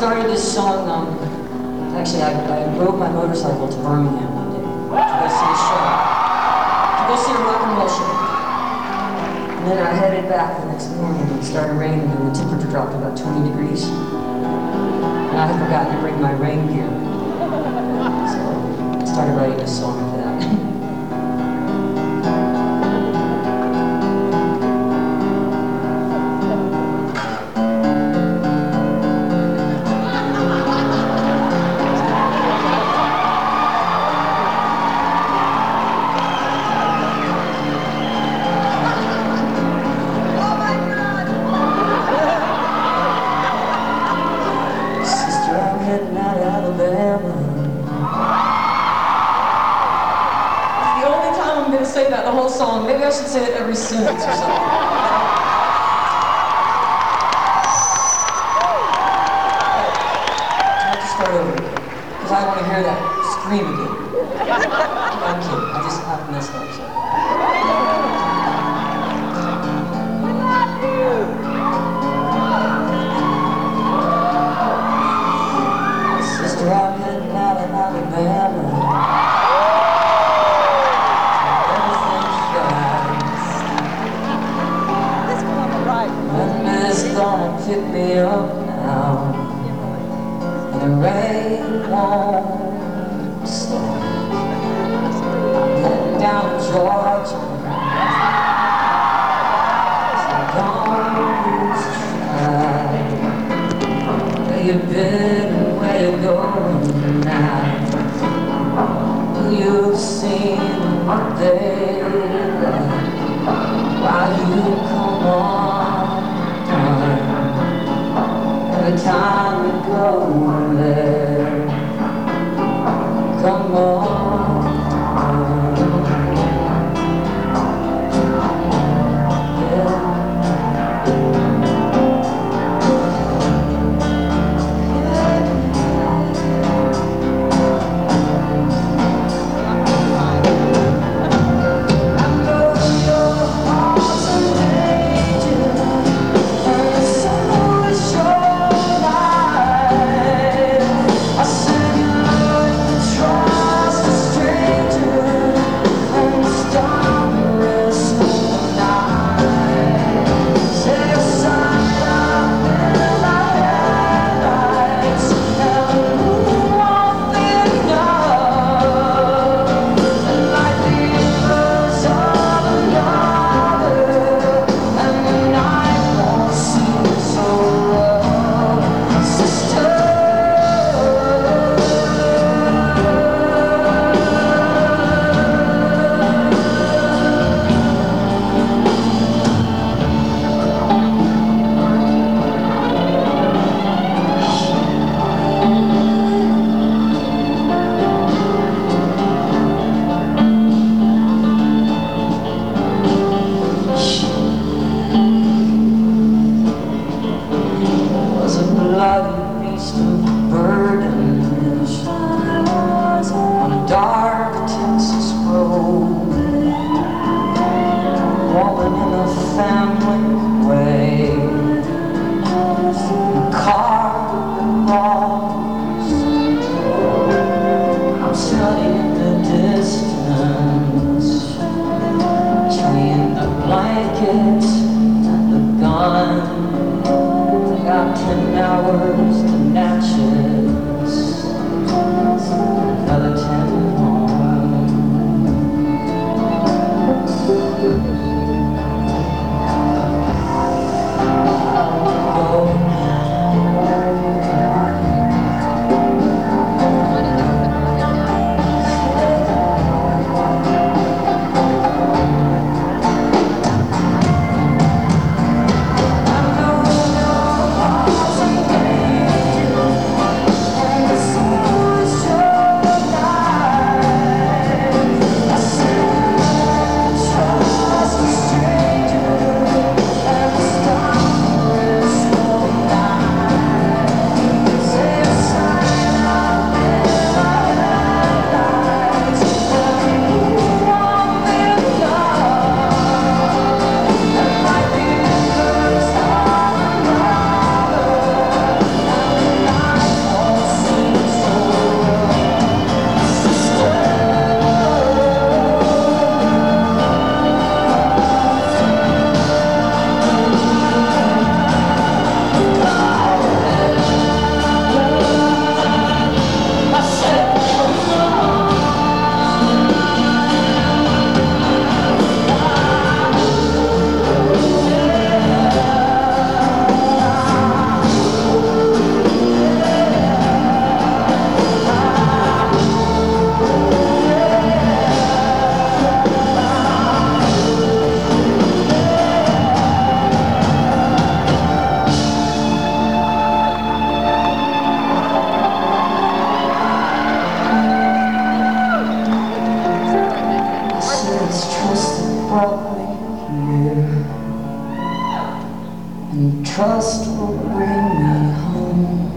started this song, actually I rode my motorcycle to Birmingham one day to go see a show, to go see a rock and roll show. And then I headed back the next morning and it started raining and the temperature dropped to about 20 degrees. And I had forgotten to bring my rain gear. So I started writing this song for that. Say that the whole song. Maybe I should say it every sentence or something. I have to start over because I want to hear that scream again. I'm kidding. I just have messed up. So. Sister, I'm heading out of Alabama. Gonna pick me up now, and the rain won't stop. I'm heading down to Georgia, so don't lose track. Where you been and where you going tonight? You've seen what they like while you come on. Every time we go there, come on. Dark Texas road, walking in a family way, car walks. I'm studying the distance between the blankets and the gun. I got 10 hours to Natchez, another 10 dust will bring me home.